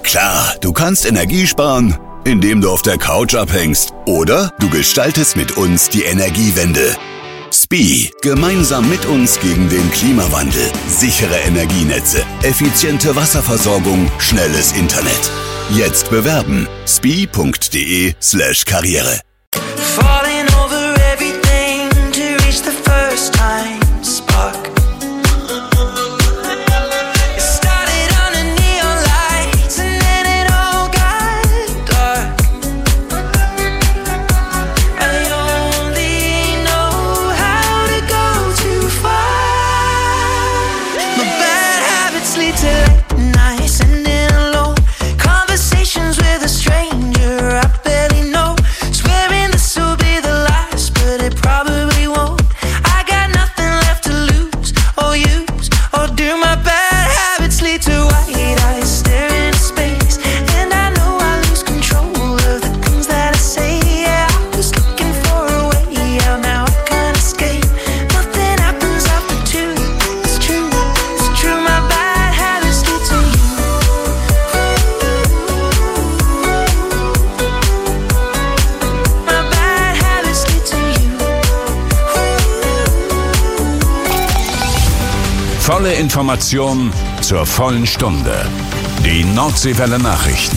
Klar, du kannst Energie sparen, indem du auf der Couch abhängst. Oder du gestaltest mit uns die Energiewende. SPIE. Gemeinsam mit uns gegen den Klimawandel. Sichere Energienetze, effiziente Wasserversorgung, schnelles Internet. Jetzt bewerben. SPIE.de/Karriere. Falling over everything to reach the first time spark. It started under neon lights and then it all got dark. I only know how to go too far. My bad habits lead to late nights and in alone conversations with a stranger I barely know. Swearing this will be the last, but it probably won't. I got nothing left to lose or use, or do my bad habits lead to white eyes staring into space? And I know I lose control of the things that I say. Yeah, I was looking for a way out, now I can't escape. Nothing happens after two. It's true, it's true. My bad habits lead to you. My bad habits lead to you. Volle Information zur vollen Stunde. Die Nordseewelle Nachrichten.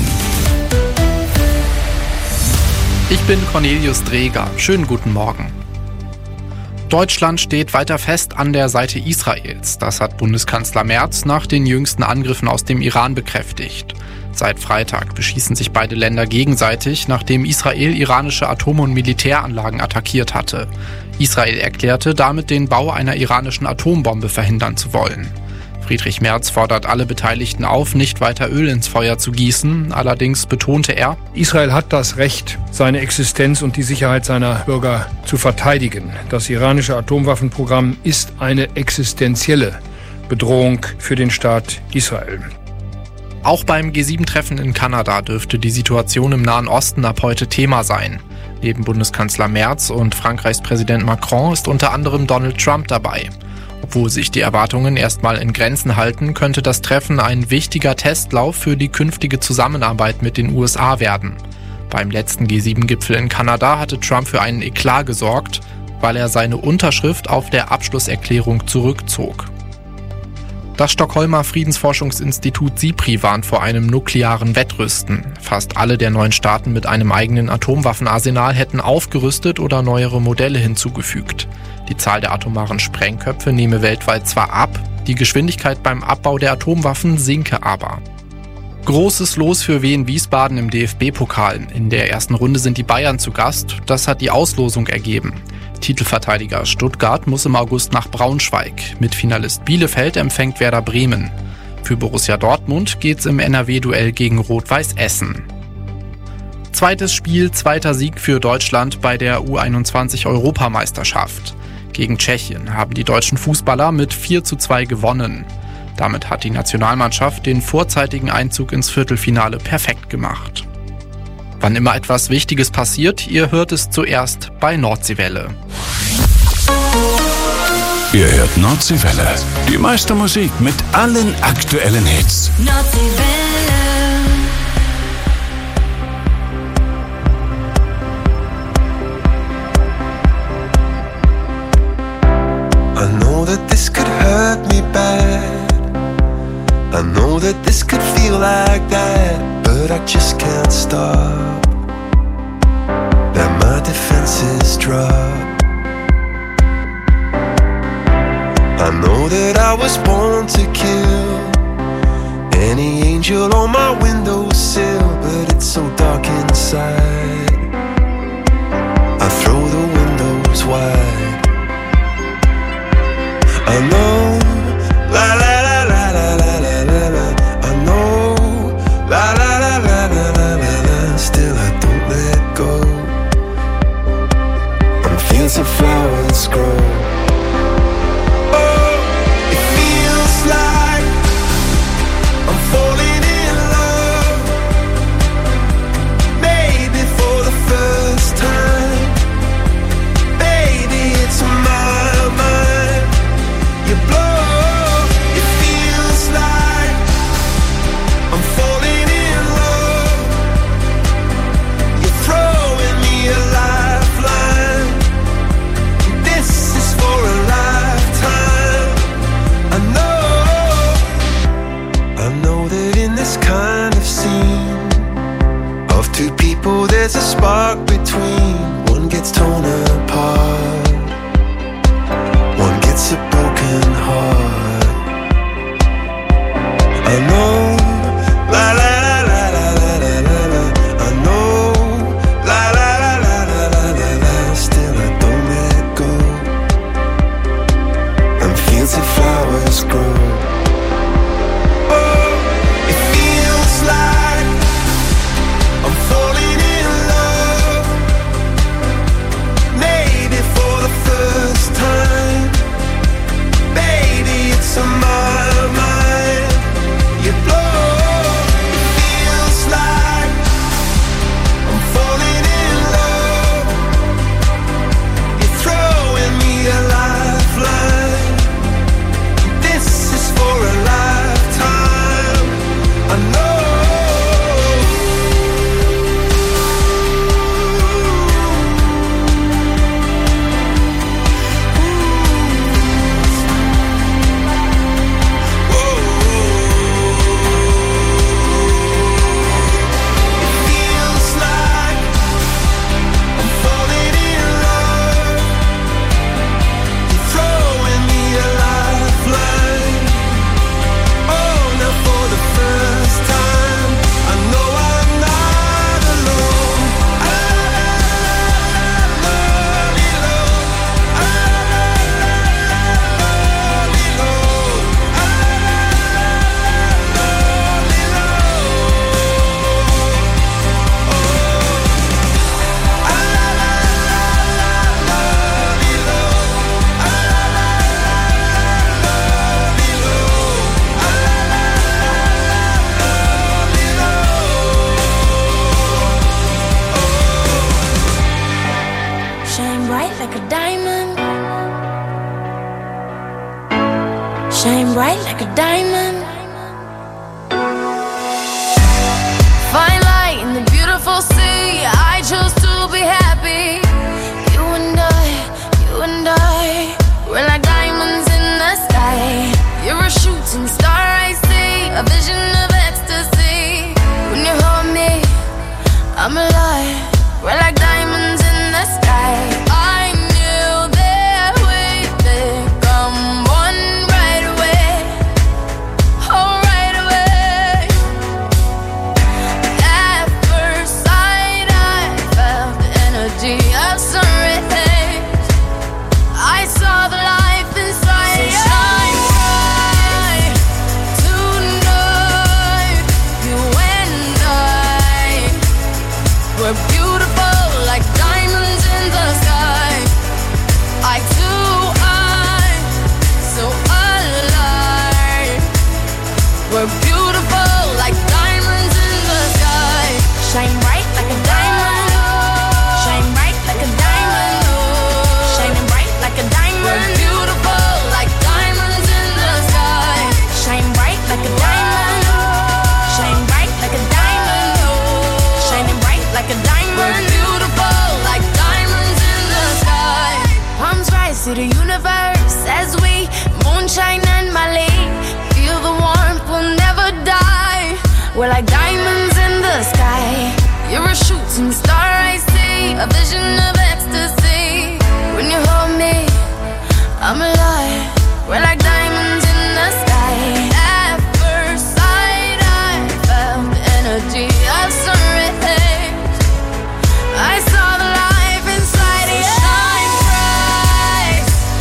Ich bin Cornelius Dreger. Schönen guten Morgen. Deutschland steht weiter fest an der Seite Israels. Das hat Bundeskanzler Merz nach den jüngsten Angriffen aus dem Iran bekräftigt. Seit Freitag beschießen sich beide Länder gegenseitig, nachdem Israel iranische Atom- und Militäranlagen attackiert hatte. Israel erklärte, damit den Bau einer iranischen Atombombe verhindern zu wollen. Friedrich Merz fordert alle Beteiligten auf, nicht weiter Öl ins Feuer zu gießen. Allerdings betonte er: Israel hat das Recht, seine Existenz und die Sicherheit seiner Bürger zu verteidigen. Das iranische Atomwaffenprogramm ist eine existenzielle Bedrohung für den Staat Israel. Auch beim G7-Treffen in Kanada dürfte die Situation im Nahen Osten ab heute Thema sein. Neben Bundeskanzler Merz und Frankreichs Präsident Macron ist unter anderem Donald Trump dabei. Obwohl sich die Erwartungen erstmal in Grenzen halten, könnte das Treffen ein wichtiger Testlauf für die künftige Zusammenarbeit mit den USA werden. Beim letzten G7-Gipfel in Kanada hatte Trump für einen Eklat gesorgt, weil er seine Unterschrift auf der Abschlusserklärung zurückzog. Das Stockholmer Friedensforschungsinstitut SIPRI warnt vor einem nuklearen Wettrüsten. Fast alle der 9 Staaten mit einem eigenen Atomwaffenarsenal hätten aufgerüstet oder neuere Modelle hinzugefügt. Die Zahl der atomaren Sprengköpfe nehme weltweit zwar ab, die Geschwindigkeit beim Abbau der Atomwaffen sinke aber. Großes Los für Wien Wiesbaden im DFB-Pokal. In der ersten Runde sind die Bayern zu Gast. Das hat die Auslosung ergeben. Titelverteidiger Stuttgart muss im August nach Braunschweig. Mitfinalist Bielefeld empfängt Werder Bremen. Für Borussia Dortmund geht's im NRW-Duell gegen Rot-Weiß Essen. Zweites Spiel, zweiter Sieg für Deutschland bei der U21-Europameisterschaft. Gegen Tschechien haben die deutschen Fußballer mit 4:2 gewonnen. Damit hat die Nationalmannschaft den vorzeitigen Einzug ins Viertelfinale perfekt gemacht. Wann immer etwas Wichtiges passiert, ihr hört es zuerst bei Nordseewelle. Ihr hört Nordseewelle. Die meiste Musik mit allen aktuellen Hits. I know that this could hurt me bad. I know that this could feel like that, but I just can't stop. That my defenses drop. I know that I was born to kill any angel on my windowsill, but it's so dark inside. I throw the windows wide. I know, la la la la la la la la la. I know, la la la la la la la la. Still I don't let go. I'm fields of flowers grow. Oh, it feels like I'm falling in love. Maybe for this kind of scene of two people, there's a spark between. One gets torn apart, one gets a broken heart. I know, la la la la la la la la. I know, la la la la la la la la. Still I don't let go. And fields of flowers grow. Oh, it feels like I'm falling in love. Maybe for the first time. Baby, it's on my mind. You blow. It feels like I'm falling in love. You're throwing me a lifeline. This is for a lifetime. I know. Feels like I'm falling in love. You're throwing me a lifeline. Oh, now for the first time, I know I'm not alone. Shine bright like a diamond. Shine bright like a diamond. Fine light in the beautiful sea. I chose to be happy. You and I, we're like diamonds in the sky. You're a shooting star, I see, a vision of ecstasy. When you hold me, I'm alive. We're like diamonds in the sky. I knew that we'd become one right away. Oh, right away. At first sight, I felt the energy of sun rays. I saw the life inside you. Shine bright tonight. You and I, we're beautiful like diamonds in the sky. Eye to eye, so alive. We're beautiful like diamonds in the sky. Shine bright like a diamond. Shine bright like a diamond. Shining bright like a diamond. We're beautiful like diamonds in the sky. Shine bright like a diamond. Shine bright like a diamond. Shining bright like a diamond. We're beautiful like diamonds in the sky. Palms rise to the universe as we moonshine and Mali. Feel the warmth, we'll never die. We're like diamonds in the sky. You're a shooting star, I see, a vision of ecstasy. When you hold me, I'm alive. We're like diamonds in the sky. At first sight, I felt the energy of sun rays. I saw the life inside you. Shine bright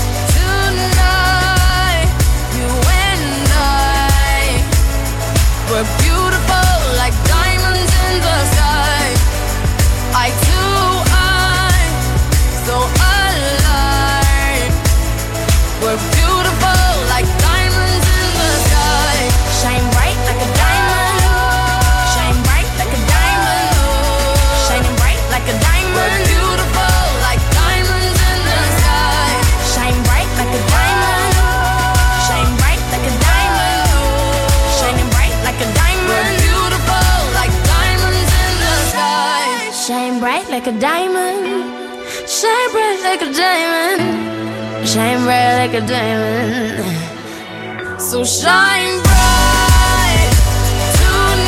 tonight. You and I, we're beautiful like diamonds in the sky. Eye to eye, so alive. We're beautiful like diamonds in the sky. Shine bright like a diamond. Shine bright like a diamond. Shining bright like a diamond. We're beautiful like diamonds in the sky. Shine bright like a diamond. Shine bright like a diamond. Shining bright like a diamond. We're beautiful like diamonds in the sky. Shine bright like a diamond. Shine bright like a diamond. Shine bright like a diamond. So shine bright tonight.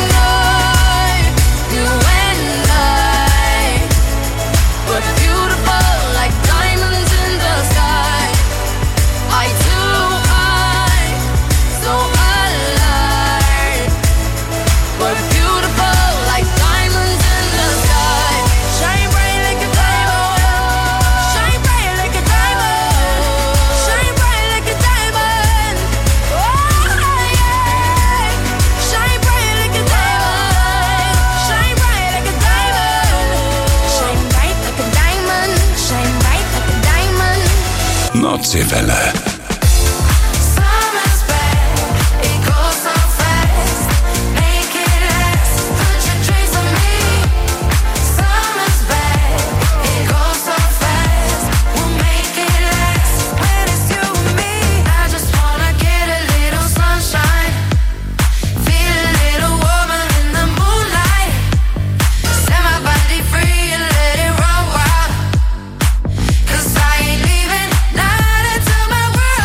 Nordseewelle. Summer's back, it goes so fast. Make it last, put your dreams on me. Summer's back, it goes so fast. We'll make it last when it's you and me. I just wanna get a little sunshine, feel a little warmer in the moonlight. Set my body free and let it run wild. 'Cause I ain't leaving, not until my world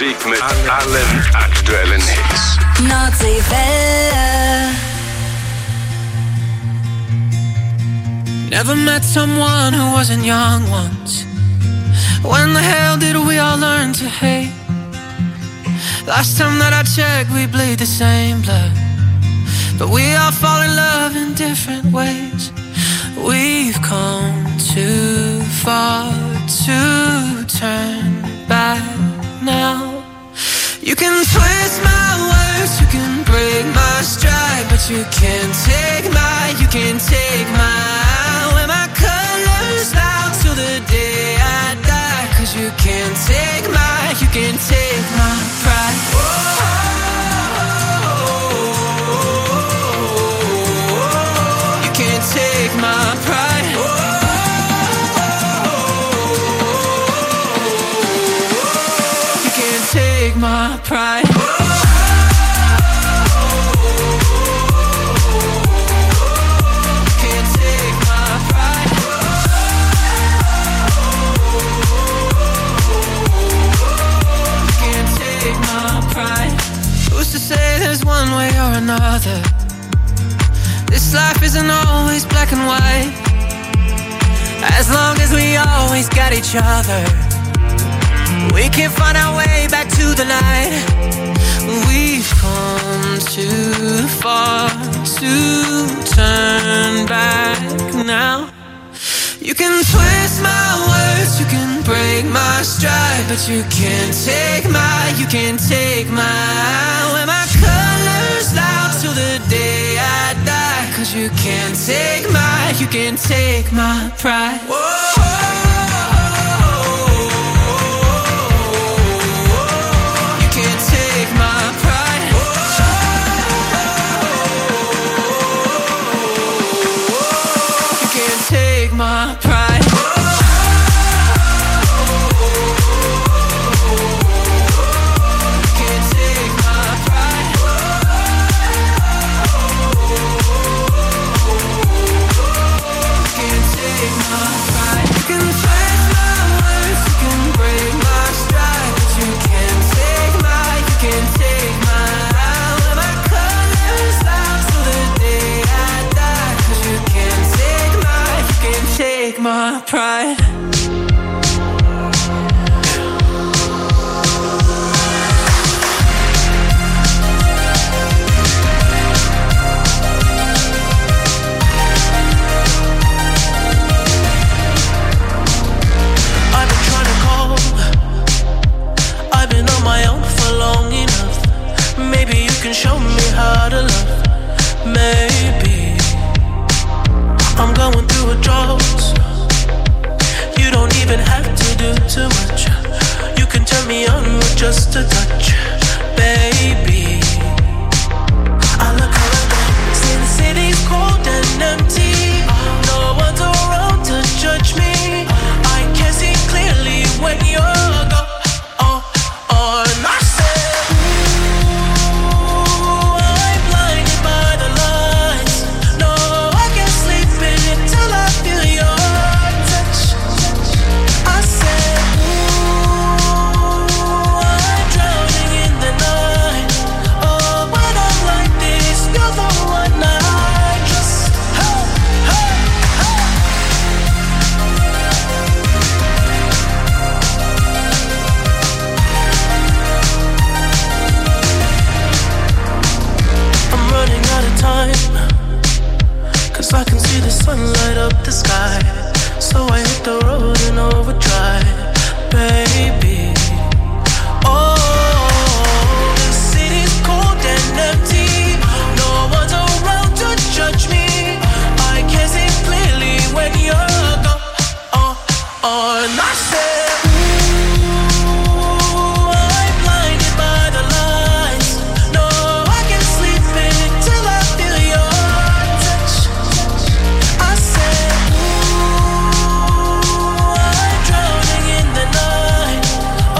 Musik mit allen aktuellen Hits. Nordseewelle. Never met someone who wasn't young once. When the hell did we all learn to hate? Last time that I checked, we bleed the same blood, but we all fall in love in different ways. We've come too far to turn back now. You can twist my words, you can break my stride, but you can't take my, you can't take my, wear my colors out till the day I die. Cause you can't take my, you can't take my pride. You can't take my pride. You can't take my pride. To say there's one way or another. This life isn't always black and white. As long as we always got each other, we can find our way back to the light. We've come too far to turn back now. You can twist my words, you can break my stride, but you can't take my, you can't take my, wear my colors loud till the day I die. Cause you can't take my, you can't take my pride. You can't take my pride. You can't take my pride. My pride. I've been trying to call. I've been on my own for long enough. Maybe you can show me how to love. Maybe I'm going through a drought. You don't even have to do too much. You can turn me on with just a touch, baby. I look around, see the city's cold and empty. No one's around to judge me. I can see clearly when you're gone. And I said, ooh, I'm blinded by the lights. No, I can't sleep until I feel your touch. I said, ooh, I'm drowning in the night. Oh, when I'm like this, you're the one I trust. Hey, hey, hey. I'm running out of time, 'cause I can see the sun light up the sky. So I hit the road in overdrive, baby. Oh, the city's cold and empty. No one's around to judge me. I can see clearly when you're gone. And I said, ooh, I'm blinded by the lights. No, I can't sleep until I feel your touch. I said, ooh, I'm drowning in the night.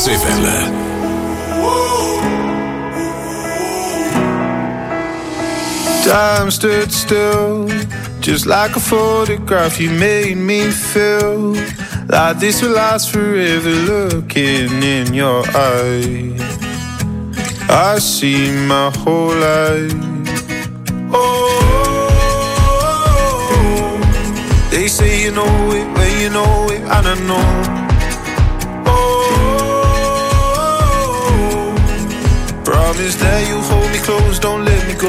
Nordseewelle. Time stood still, just like a photograph. You made me feel like this will last forever. Looking in your eyes, I see my whole life. Oh, they say you know it when you know it, and I know. Oh, promise that you hold me close, don't let me go.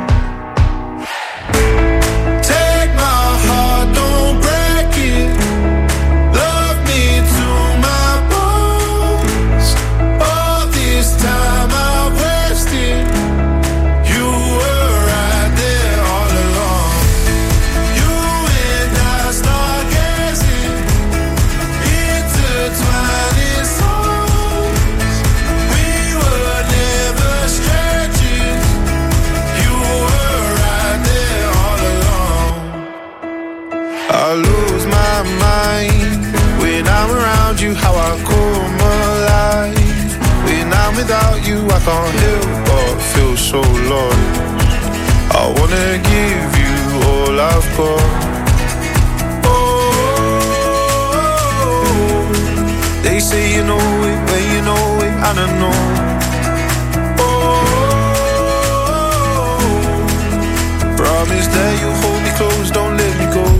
I lose my mind when I'm around you, how I come alive. When I'm without you, I can't help but feel so lost. I wanna give you all I've got. Oh, they say you know it when you know it, and I know. Oh, promise that you hold me close, don't let me go.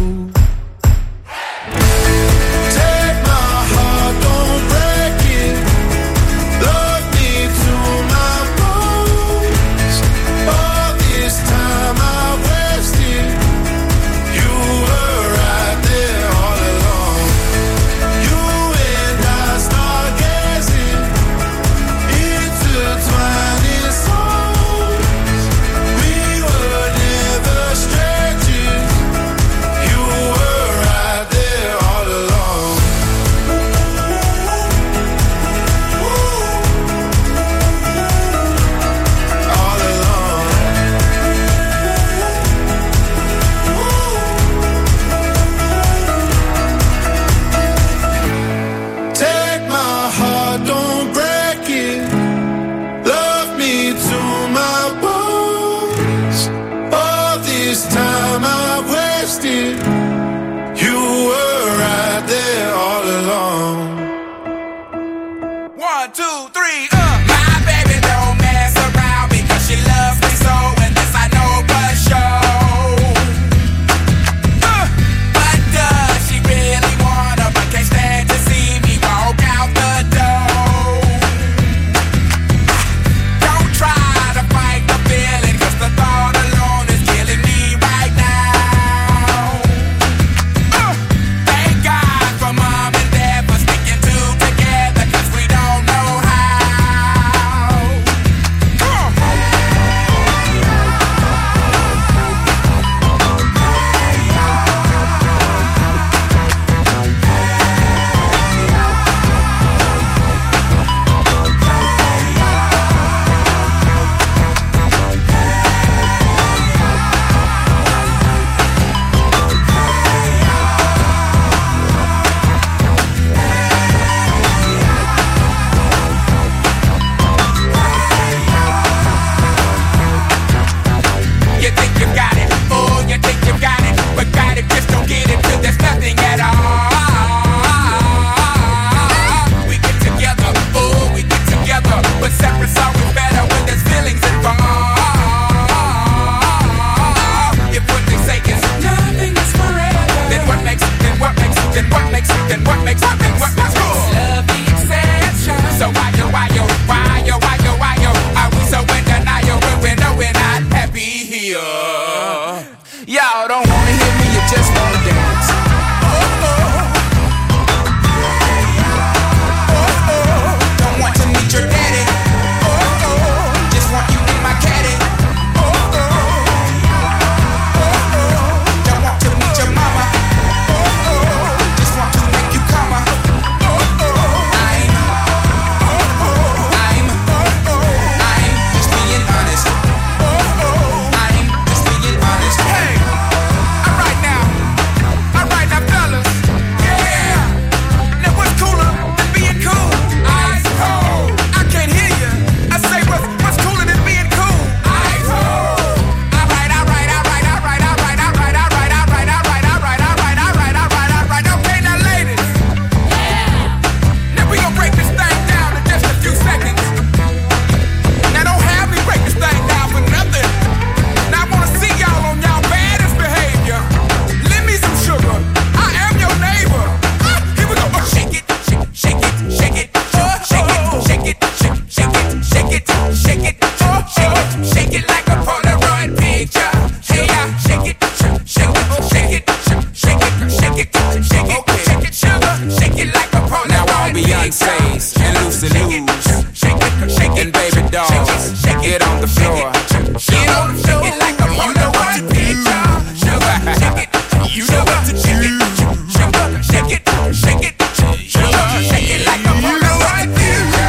And baby doll, get on the floor. Get on the floor like a you know what to do. Sugar, shake it, you know what to do. Sugar, shake it, shake it, sugar, shake it like a you know what to do.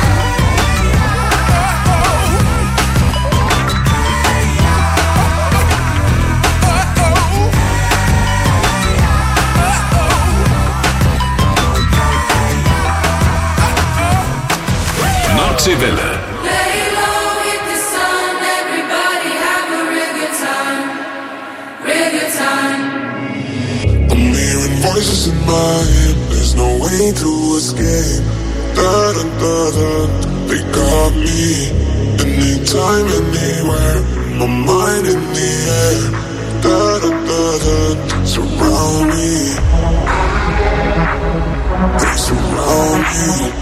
Nordseewelle. Voices in my head, there's no way to escape. Da da da da, they got me. Anytime, anywhere, my mind in the air. Da da da da, surround me. They surround me.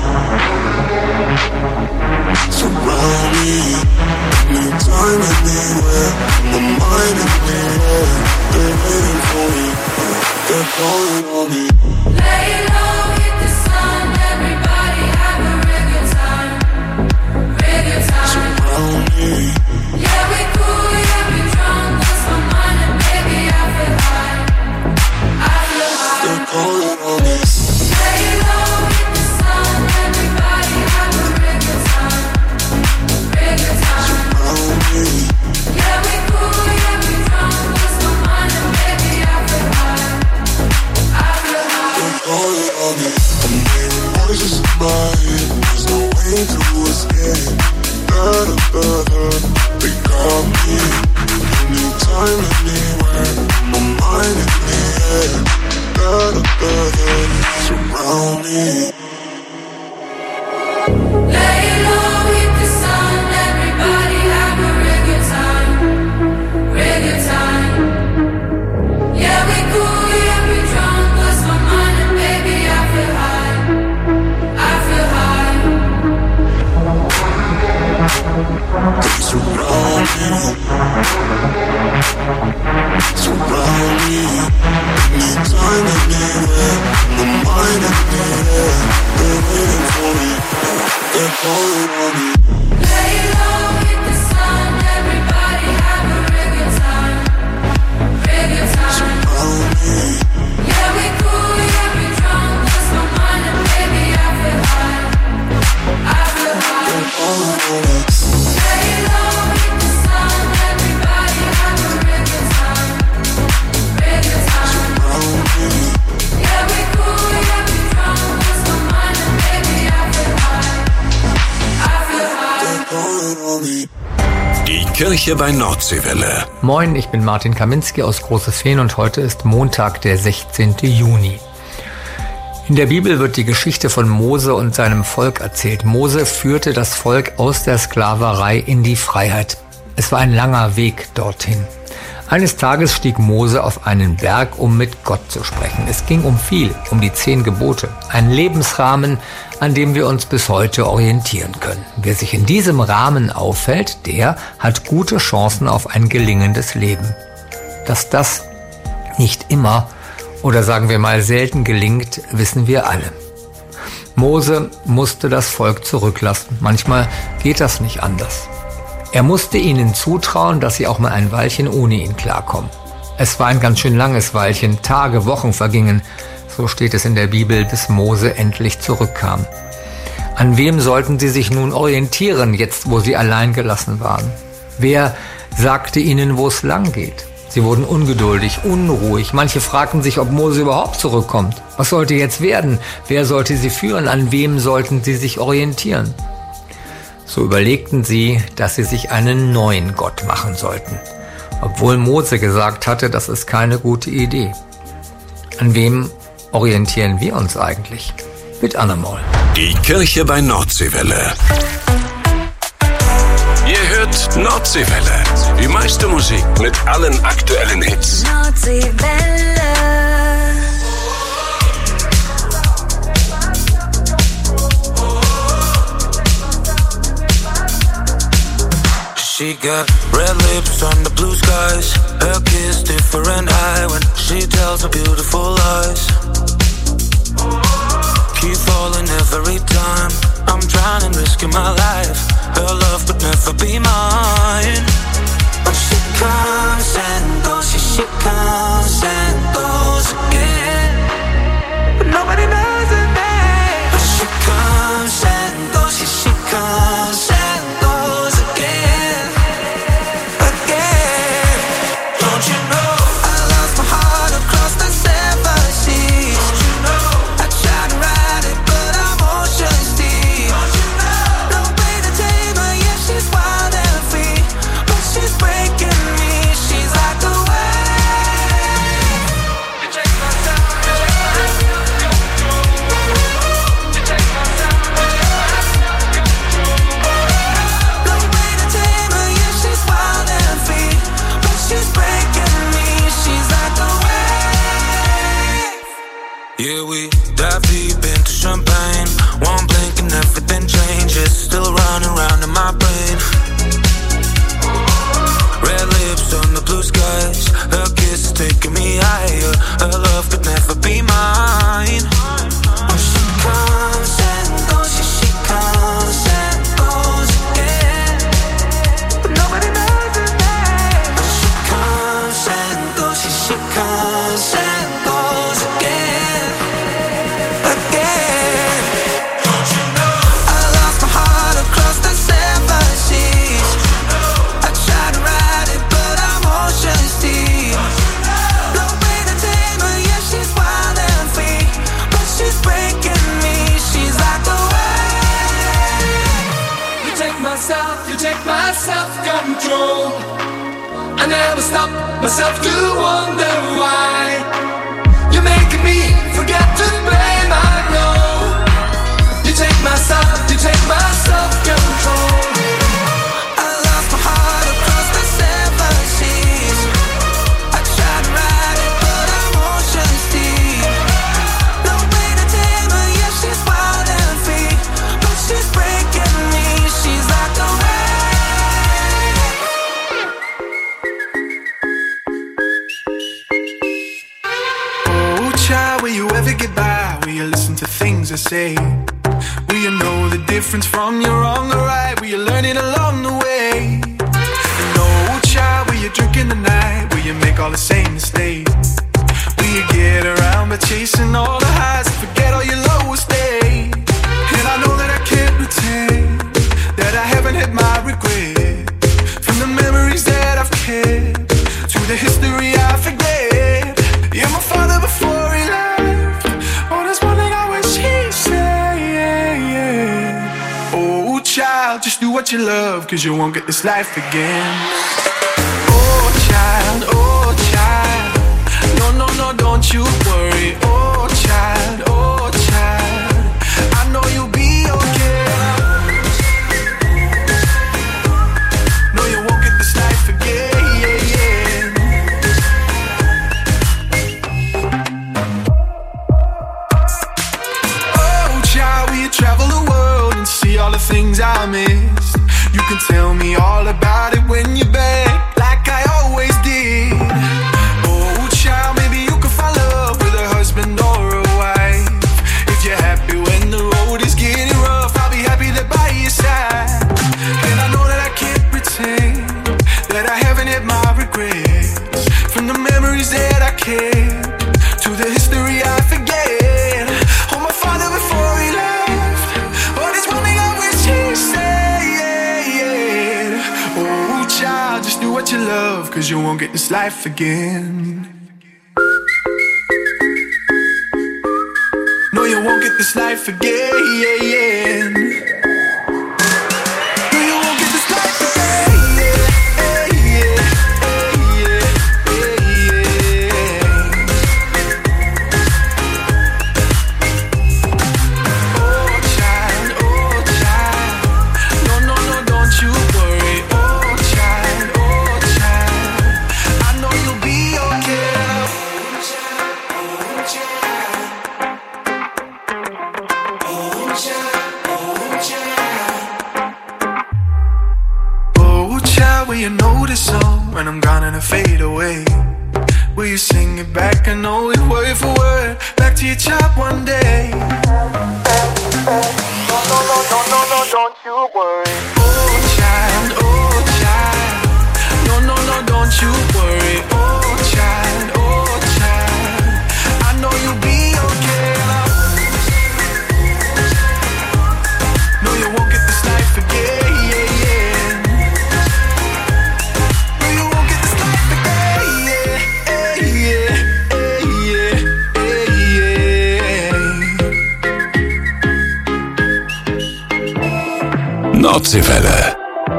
Surround me. Anytime, anywhere, my mind in the air. They're waiting for me. They're calling on me. Lay low, hit the sun. Everybody have a real good time. Real good time. Surround me. Yeah, we cool, yeah, we drunk. Lost my mind and baby, I feel high. I feel high. They're calling on me. Lay low, hit the sun. Everybody have a real good time. Real good time. Surround me. Yeah, we cool, yeah, we drunk. Lost my mind and baby, I feel high. Calling on me. I'm hearing voices in my head. There's no way to escape. Da da da da. They got me. Anytime, anywhere. My mind in the air. Da da da da. Surround me. Lay low, hit the sun. Everybody have a real good time. Real good time. Yeah, we cool, yeah, we drunk. Lost my mind and baby, I feel high. I feel high. They surround me. Surround me. Anytime, anywhere. My mind in the air. They're waiting for me. They're calling on me. Lay low, hit the sun. Everybody have a real good time. Real good time. Surround me. Yeah, we cool, yeah, we drunk. Lost my mind and baby, I feel high. I feel high. They're calling on me. Lay low, hit the sun. Everybody have a real good time. Real good time. Surround me. Yeah, we cool, yeah, we drunk. Lost my mind and baby, I feel high. I feel high. They're calling on me. Die Kirche bei Nordseewelle. Moin, ich bin Martin Kaminski aus Großes Fehn und heute ist Montag, der 16. Juni. In der Bibel wird die Geschichte von Mose und seinem Volk erzählt. Mose führte das Volk aus der Sklaverei in die Freiheit. Es war ein langer Weg dorthin. Eines Tages stieg Mose auf einen Berg, um mit Gott zu sprechen. Es ging um viel, um die 10 Gebote. Ein Lebensrahmen, an dem wir uns bis heute orientieren können. Wer sich in diesem Rahmen aufhält, der hat gute Chancen auf ein gelingendes Leben. Dass das nicht immer oder sagen wir mal selten gelingt, wissen wir alle. Mose musste das Volk zurücklassen. Manchmal geht das nicht anders. Er musste ihnen zutrauen, dass sie auch mal ein Weilchen ohne ihn klarkommen. Es war ein ganz schön langes Weilchen, Tage, Wochen vergingen, so steht es in der Bibel, bis Mose endlich zurückkam. An wem sollten sie sich nun orientieren, jetzt wo sie allein gelassen waren? Wer sagte ihnen, wo es lang geht? Sie wurden ungeduldig, unruhig. Manche fragten sich, ob Mose überhaupt zurückkommt. Was sollte jetzt werden? Wer sollte sie führen? An wem sollten sie sich orientieren? So überlegten sie, dass sie sich einen neuen Gott machen sollten. Obwohl Mose gesagt hatte, das ist keine gute Idee. An wem orientieren wir uns eigentlich? Mit Annemol. Die Kirche bei Nordseewelle. Ihr hört Nordseewelle. Die meiste Musik mit allen aktuellen Hits. Nordseewelle. She got red lips on the blue skies. Her kiss different high when she tells her beautiful lies. Keep falling every time I'm trying and risking my life. Her love could never be mine. But she comes and goes, yeah, she comes and goes again. But nobody knows her name. But she comes and goes, yeah, she comes and goes again. Again. Don't you know I lost my heart across the seven seas? Don't you know I tried to ride it, but I'm ocean's deep. Don't you know no way to tame her, yeah, she's wild and free. But she's breaking me, she's like a wave. You take my time, you take my control. You take my time, you take my control. No way to tame her, yeah, she's wild and free. But she's breaking me, she's like a wave. Yeah, we dive deep into champagne. One blink and everything changes. Still running around in my brain. Red lips on the blue skies. Her kiss is taking me higher. Her love could never be mine. But she comes and goes, yeah, she comes and goes again. But nobody knows her name. But she comes and goes, yeah, she comes and goes again. Again. Don't you know I lost my heart across the seven seas? I tried to ride it, but I'm ocean's deep. No way to tame her, yeah, she's wild and free. But she's breaking me, she's like a wave. You take my self-control. I never stop myself to wonder why. You're making me forget to blame, I know. You take my self-control. I lost my heart across the seven seas. I tried to ride it, but I'm ocean's deep. No way to tame her, yeah, she's wild and free. But she's breaking me, she's like a wave. Oh, child, will you ever get by? Will you listen to things I say? Will you know the difference from your wrong or right? Will you learn it along the way? And oh, child, will you drink in the night? Will you make all the same mistakes? Will you get around by chasing all the highs and forget all your lowest days? And I know that I can't pretend that I haven't had my regret. From the memories that I've kept to the history I forget. You're my father before he left. Oh, there's one thing I wish he'd say. Oh, child, just do what you love, 'cause you won't get this life again. Oh, child, no, no, no, don't you worry. Oh, child, I know you'll be okay. No, you won't get this life again. Oh, child, will you travel the world and see all the things I missed? You can tell me all about it when you're back, like I always did. Oh, child, maybe you can find love with a husband or a wife. If you're happy when the road is getting rough, I'll be happy there by your side. And I know that I can't pretend that I haven't had my regrets. From the memories that I kept to the history I forget. Oh, my father before he left. Oh, there's one thing I wish he'd say. Oh, child, just do what you love, 'cause you won't get this life again. No, you won't get this life again. No, you won't get this life again. Oh, child, no, no, no, don't you worry. Oh, child, I know you'll be okay. Oh, child, will you know this song when I'm gone and I fade away? Will you sing it back? I know it word for word, back to your chop one day. No, no, no, no, no, no, don't you worry. Oh, Nordseewelle.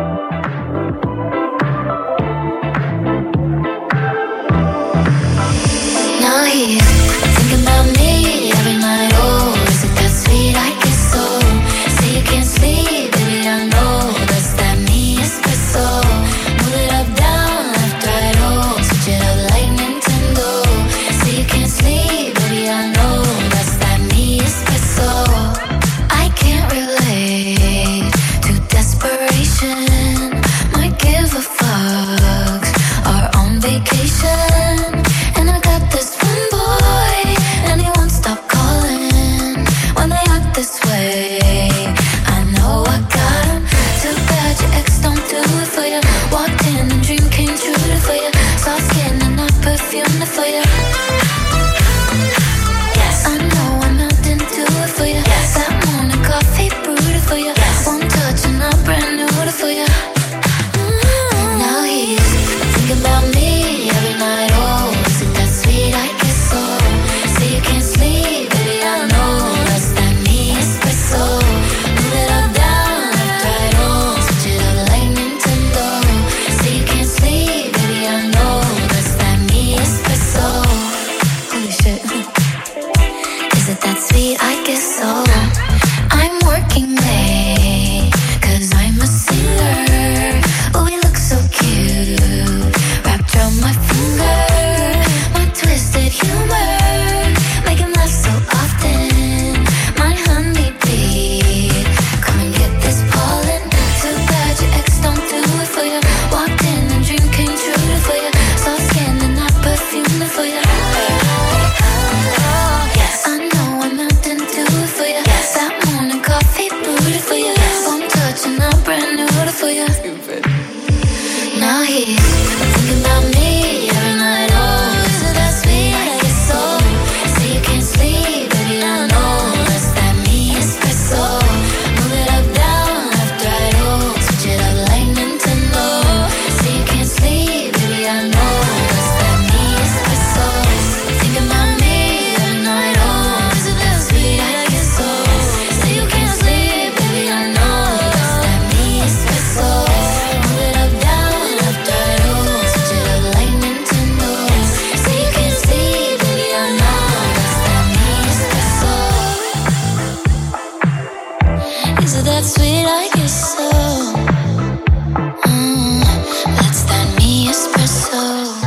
Now he's thinking about me every night. Oh, is it that sweet? I guess so. Say you can't sleep, baby, I know that's that me espresso. Move it up, down, left, right, oh, switch it up like Nintendo. Say you can't sleep, baby, I know that's that me espresso. I can't relate to desperation. Might give a fuck. Are on vacation. And I got this one boy, and he won't stop calling when they act this way. I know I got him. Too bad your ex don't do it for you. Walked in and dream came true for you. Soft skin and not perfume for you. Yes, I know I'm out and do it for you. Yes, that morning coffee brewed for you. Yes, one touch and I'm brand new for you. Now he's thinking about me every night. Oh, is it that sweet? I guess so. Say you can't sleep, baby, I know that's that me espresso. Move it up, down, left, right, oh, switch it up like Nintendo. Say you can't sleep, baby, I know that's that me espresso. Holy shit. Is it that sweet? I guess so. I'm working late, 'cause I'm a singer. Oh, we look so cute, wrapped around my finger. My twisted humor, make him laugh so often. My honeybee, come and get this pollen. Too bad your ex don't do it for you. Walked in and dream came true for you. Soft skin and not perfume for you. Yes, I know I'm out and do it for you. Yes, that morning coffee brewed for you. Yes, one touch and I'm brand new for you. Now he's thinking about me every night. Oh, is it that sweet? I guess so. Say you can't sleep, baby, I know that's that me espresso. Move it up, down, left, right, oh, switch it up like Nintendo. Say you can't sleep, baby, I know that's that me espresso. Thinking about me every night. Oh, is it that sweet? I guess so. Say you can't sleep, baby, I know that's that me espresso. Move it up, down, left, right, oh, switch it up like Nintendo. Say you can't sleep, baby, I know that's that me espresso. Is it that sweet? I guess so. That's that me espresso.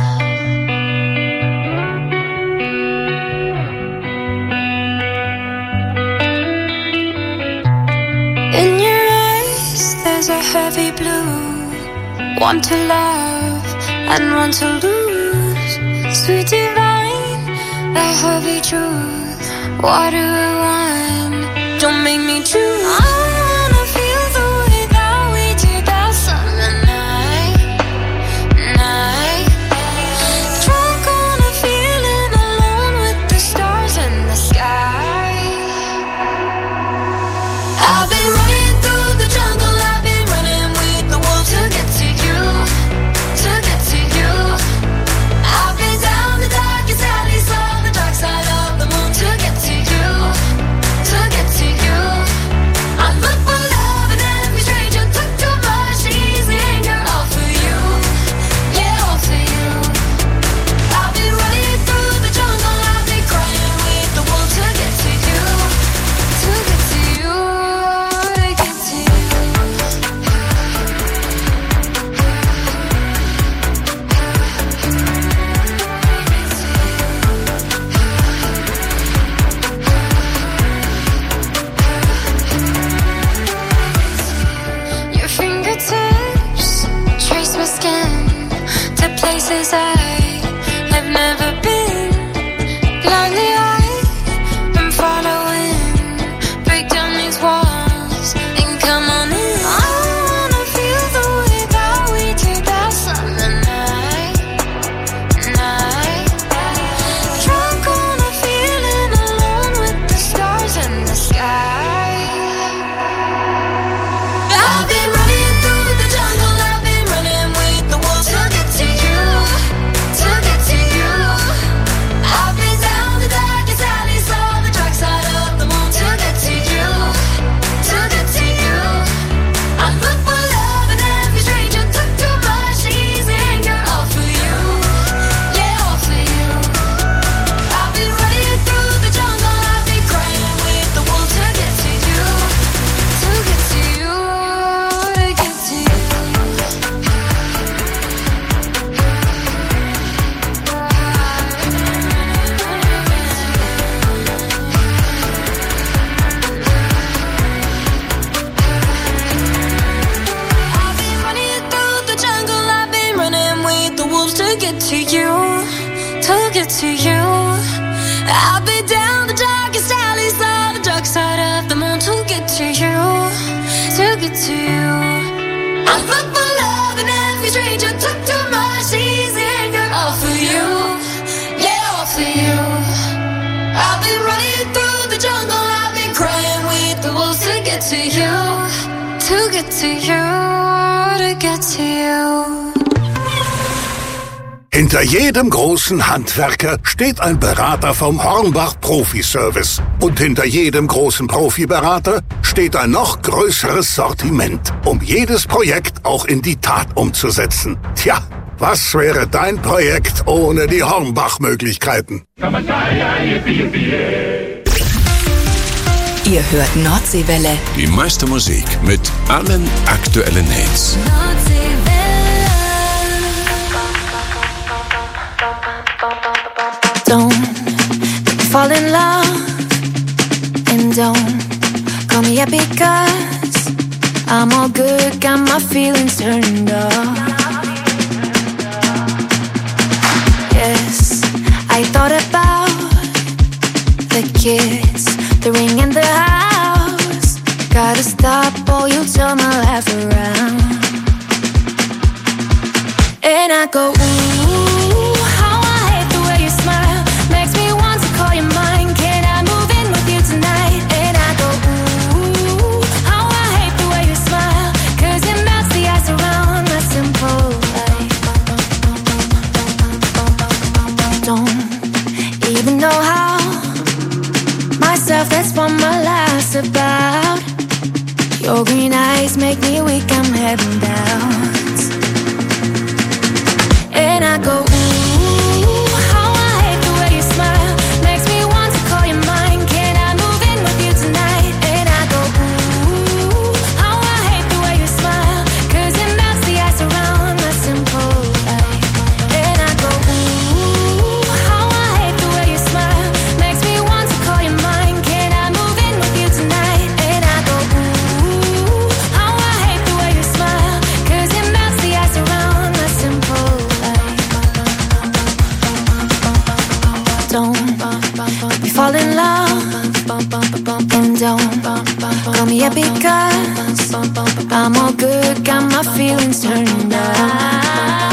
In your eyes, there's a heavy blue. One to love and one to lose. Sweet divine, the heavy truth. Water or wine, don't make me choose. I wanna feel the way that we did that summer night. Drunk on a feeling, alone with the stars in the sky. I've been running through the jungle, I've been running with the wolves to get to you, to get to you. I've been down the darkest alleys on the dark side of the moon to get to you, to get to you. I get to you. I'll be down the darkest alleys on the dark side of the moon to get to you, to get to you. I'm fucked for love and every stranger took too much easy anger. All for you, yeah, all for you. I've been running through the jungle, I've been crying with the wolves to get to you, to get to you, to get to you. Hinter jedem großen Handwerker steht ein Berater vom Hornbach Profi-Service. Und hinter jedem großen Profiberater steht ein noch größeres Sortiment, um jedes Projekt auch in die Tat umzusetzen. Tja, was wäre dein Projekt ohne die Hornbach-Möglichkeiten? Ihr hört Nordseewelle. Die meiste Musik mit allen aktuellen Hits. Don't fall in love and don't call me up because I'm all good, got my feelings turned off. Yes, I thought about the kids, the ring in the house. Gotta stop or you'll turn my life around. And I go, ooh, how I hate the way you smile. Makes me want to call you mine. Can I move in with you tonight? And I go, ooh, how I hate the way you smile. 'Cause it melts the ice around my simple life. Don't even know how. Myself, that's what my life's about. Your green eyes make me weak, I'm heading down. And I go, ooh, how I hate the way you smile. Makes me want to call you mine. Can I move in with you tonight? And I go, ooh, how I hate the way you smile. 'Cause it melts the ice around my simple life. And I go, ooh, how I hate the way you smile. Makes me want to call you mine. Can I move in with you tonight? And I go, ooh, how I hate the way you smile. 'Cause it melts the ice around my simple life. Don't let me fall in love and don't call me up because I'm all good, got my feelings turned on.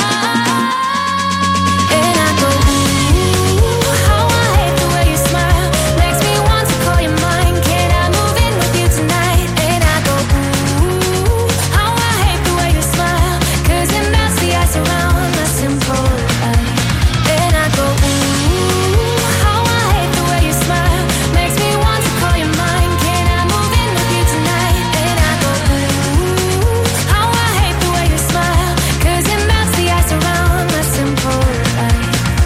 And I go, ooh, how I hate the way you smile. Makes me want to call you mine. Can I move in with you tonight? And I go, ooh, how I hate the way you smile. 'Cause it melts the ice around my simple life. And I go, ooh, how I hate the way you smile. Makes me want to call you mine. Can I move in with you tonight? And I go, ooh, how I hate the way you smile. 'Cause it melts the ice around my simple life.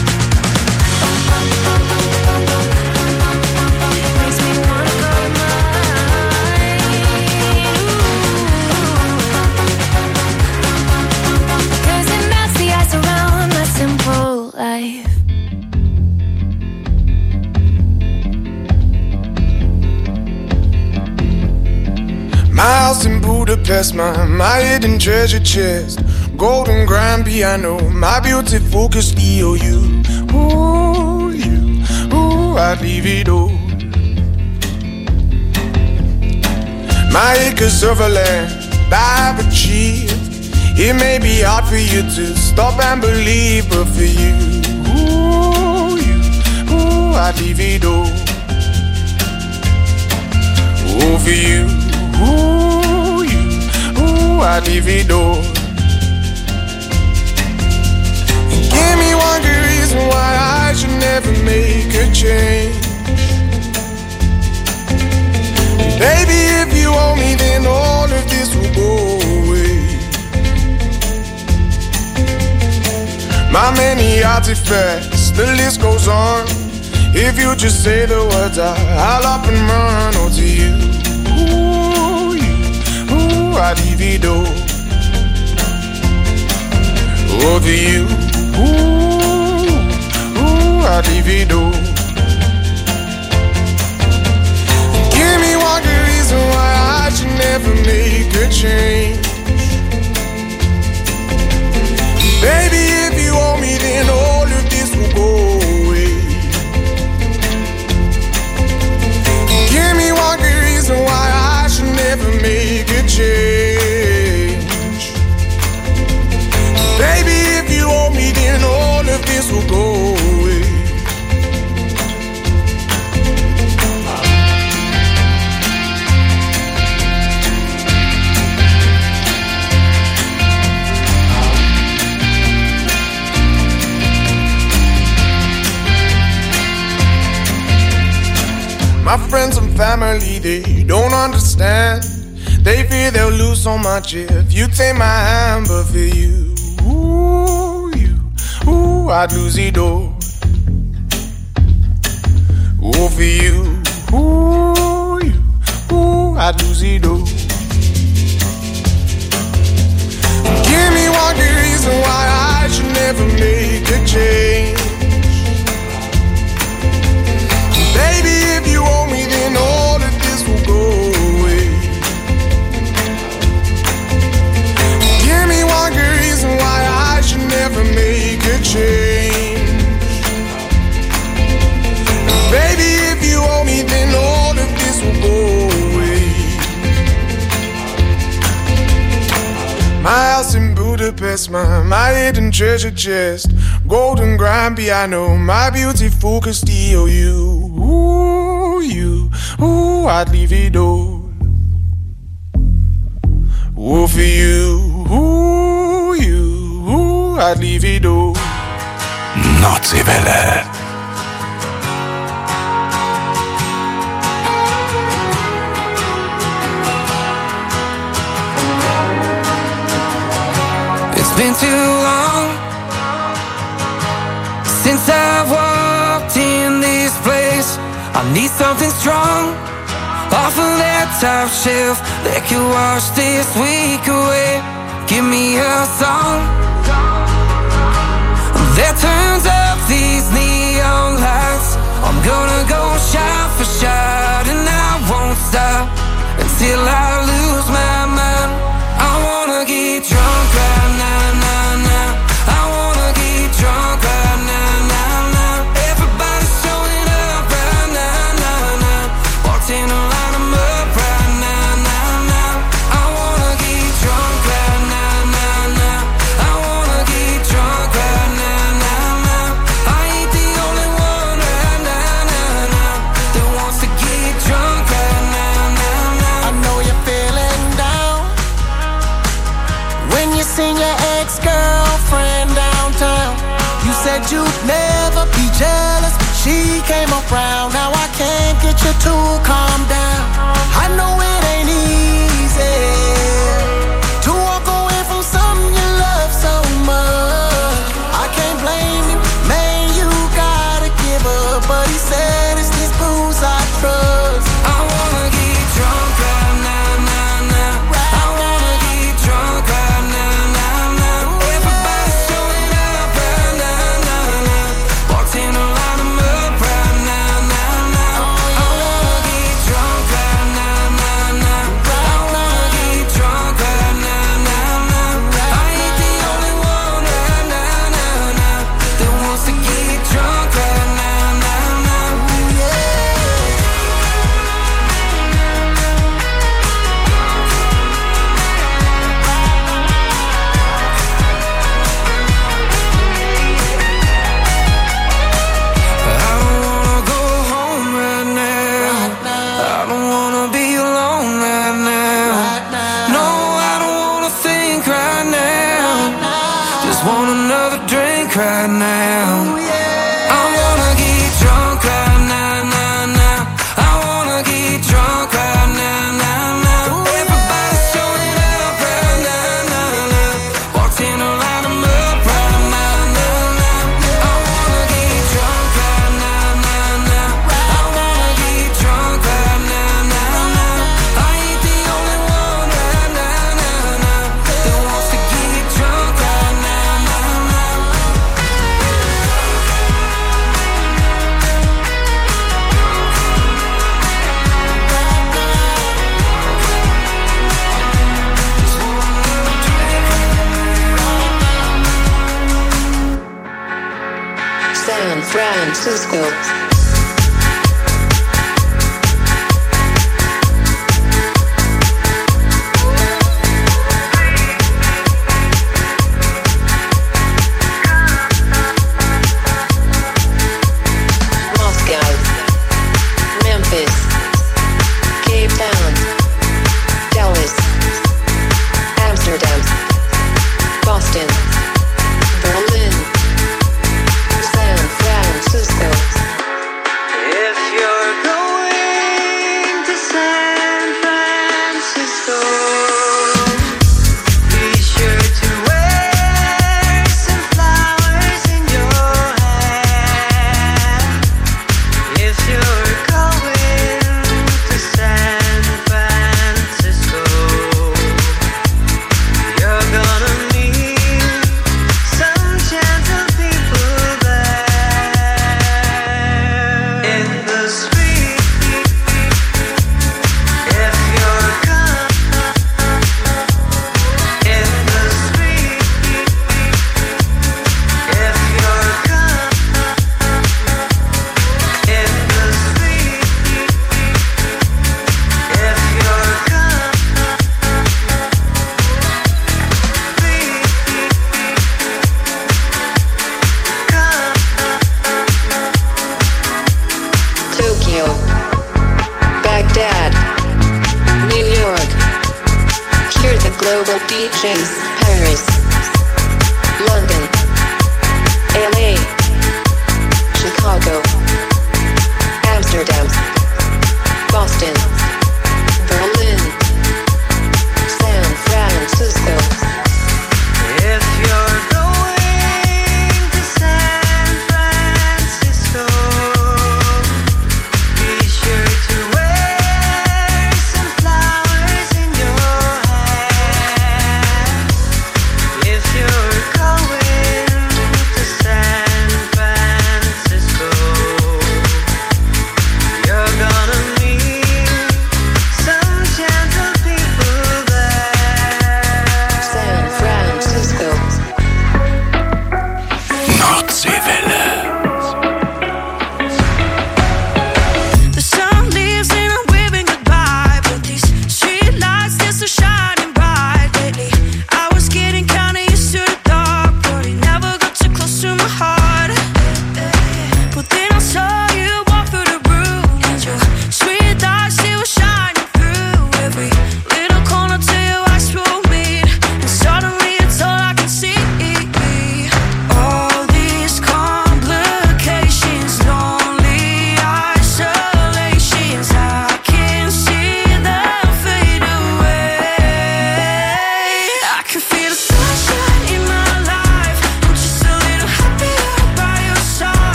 Makes me wanna call you mine. 'Cause it melts the ice around my simple life. My house in Budapest, my hidden treasure chest, golden grand piano, my beauty focused EOU. Ooh, I'd leave it all. My acres of land I've achieved. It may be hard for you to stop and believe, but for you, I'd leave it all. Oh, for you, I'd leave it all. Give me one good reason why I should never make a change. Baby, if you owe me, then all of this will go away. My many artifacts, the list goes on. If you just say the words, I'll up and run. Oh, to you, I'd leave it all. Oh, to you, I'd leave it all. Give me one good reason why I should never make a change. Baby, if you owe me, then all of this will go away. then all of this will go away. My friends and family, they don't understand. They fear they'll lose so much if you take my hand. But for you, I'd lose it all. Oh, for you, I'd lose it all. Give me one good reason why I should never make a change. Baby, if you owe me, then all of this will go away. Give me one good reason why I should never make a change. Baby, if you owe me, then all of this will go away. My house in Budapest, my hidden treasure chest, golden grand piano, my beautiful Castillo. I'd leave it all. Oh, for you, I'd leave it all. Nordseewelle. It's been too long since I've walked in this place. I need something strong off of that top shelf that could wash this week away. Give me a song that turns up these neon lights. I'm gonna go shot for shot, and I won't stop until I lose my mind. I wanna get drunk right now, now, now. I wanna get drunk right now, now, now. Everybody's showing up right now, now, now. Walked in a line, I'm up right now, now, now. I wanna get drunk right now, now, now. I wanna get drunk right now, now, now. I ain't the only one right now, now, now, that wants to get drunk right now, now, now. I know you're feeling down when you seen your ex-girlfriend downtown. You said you'd never be jealous when she came around. Now I can't get you to calm down. I know it ain't easy to walk away from something you love so much. I can't blame you, man, you gotta give up. But he said it's this booze I trust. I wanna get drunk right now, now, now. I wanna get drunk right now, now, now. Everybody's showing up right now, now, now. Walked in a line, I'm up right now, now, now. I wanna get drunk right now, now, now. I wanna get drunk right now, now, now. I ain't the only one right now, now, now, that wants to get drunk right now, now, now. I don't wanna go home right now. I don't wanna be alone right now. No, I don't wanna think right now. Just want another drink right now. I wanna get drunk right now, now, now. I wanna get drunk right now, now, now. Everybody's showing up right now, now, now. Walked in a line, I'm up right now, now, now. I wanna get drunk right now, now, now. I wanna get drunk right now, now, now. I ain't the only one right now, now, now, that wants to get drunk right now, now, now. San Francisco.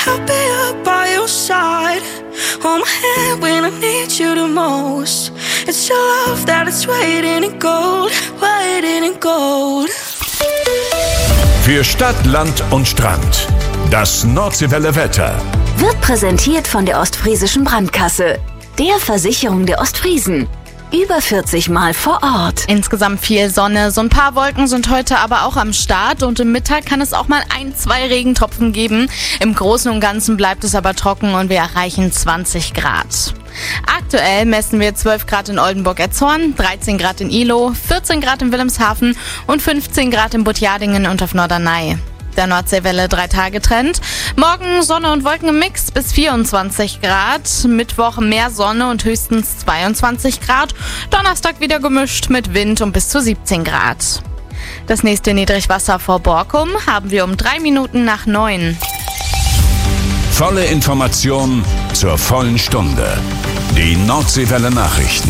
I'll be up by your side. Hold my hand when I need you the most. It's your love that is waiting in gold, waiting in gold. Für Stadt, Land und Strand. Das Nordseewelle Wetter. Wird präsentiert von der Ostfriesischen Brandkasse, der Versicherung der Ostfriesen. Über 40 Mal vor Ort. Insgesamt viel Sonne. So ein paar Wolken sind heute aber auch am Start und im Mittag kann es auch mal 1-2 Regentropfen geben. Im Großen und Ganzen bleibt es aber trocken und wir erreichen 20 Grad. Aktuell messen wir 12 Grad in Oldenburg-Erzhorn, 13 Grad in Ihlow, 14 Grad in Wilhelmshaven und 15 Grad in Butjadingen und auf Norderney. Der Nordseewelle 3-Tage-Trend. Morgen Sonne und Wolken im Mix bis 24 Grad. Mittwoch mehr Sonne und höchstens 22 Grad. Donnerstag wieder gemischt mit Wind und bis zu 17 Grad. Das nächste Niedrigwasser vor Borkum haben wir um 3 Minuten nach 9. Volle Information zur vollen Stunde. Die Nordseewelle Nachrichten.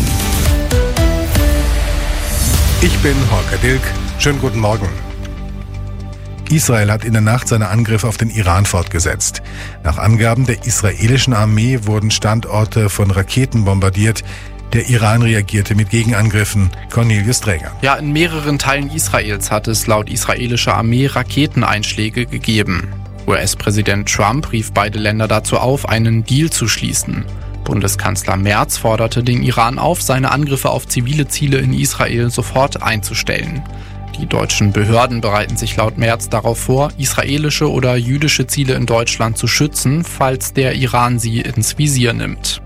Ich bin Holger Dilk. Schönen guten Morgen. Israel hat in der Nacht seine Angriffe auf den Iran fortgesetzt. Nach Angaben der israelischen Armee wurden Standorte von Raketen bombardiert. Der Iran reagierte mit Gegenangriffen. Cornelius Träger. Ja, in mehreren Teilen Israels hat es laut israelischer Armee Raketeneinschläge gegeben. US-Präsident Trump rief beide Länder dazu auf, einen Deal zu schließen. Bundeskanzler Merz forderte den Iran auf, seine Angriffe auf zivile Ziele in Israel sofort einzustellen. Die deutschen Behörden bereiten sich laut Merz darauf vor, israelische oder jüdische Ziele in Deutschland zu schützen, falls der Iran sie ins Visier nimmt.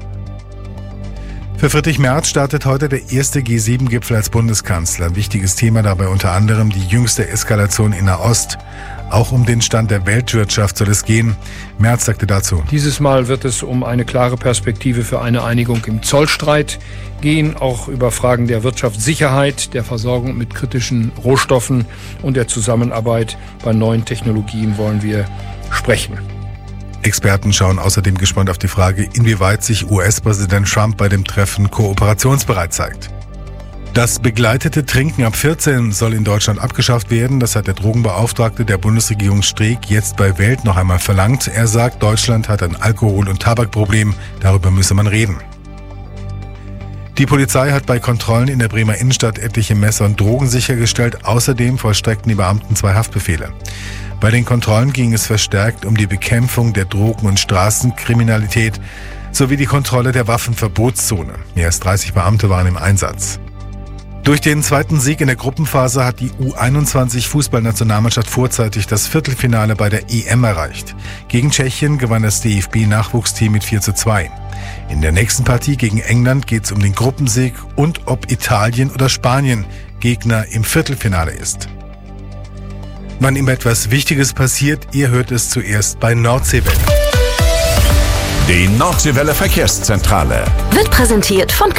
Für Friedrich Merz startet heute der erste G7-Gipfel als Bundeskanzler. Wichtiges Thema dabei unter anderem die jüngste Eskalation in Nahost. Auch um den Stand der Weltwirtschaft soll es gehen. Merz sagte dazu: Dieses Mal wird es um eine klare Perspektive für eine Einigung im Zollstreit gehen, auch über Fragen der Wirtschaftssicherheit, der Versorgung mit kritischen Rohstoffen und der Zusammenarbeit bei neuen Technologien wollen wir sprechen. Experten schauen außerdem gespannt auf die Frage, inwieweit sich US-Präsident Trump bei dem Treffen kooperationsbereit zeigt. Das begleitete Trinken ab 14 soll in Deutschland abgeschafft werden. Das hat der Drogenbeauftragte der Bundesregierung Streeck jetzt bei Welt noch einmal verlangt. Er sagt, Deutschland hat ein Alkohol- und Tabakproblem. Darüber müsse man reden. Die Polizei hat bei Kontrollen in der Bremer Innenstadt etliche Messer und Drogen sichergestellt. Außerdem vollstreckten die Beamten 2 Haftbefehle. Bei den Kontrollen ging es verstärkt um die Bekämpfung der Drogen- und Straßenkriminalität sowie die Kontrolle der Waffenverbotszone. Mehr als 30 Beamte waren im Einsatz. Durch den zweiten Sieg in der Gruppenphase hat die U21-Fußballnationalmannschaft vorzeitig das Viertelfinale bei der EM erreicht. Gegen Tschechien gewann das DFB-Nachwuchsteam mit 4:2. In der nächsten Partie gegen England geht es um den Gruppensieg und ob Italien oder Spanien Gegner im Viertelfinale ist. Wann immer etwas Wichtiges passiert, ihr hört es zuerst bei Nordseewelle. Die Nordseewelle Verkehrszentrale Wird präsentiert von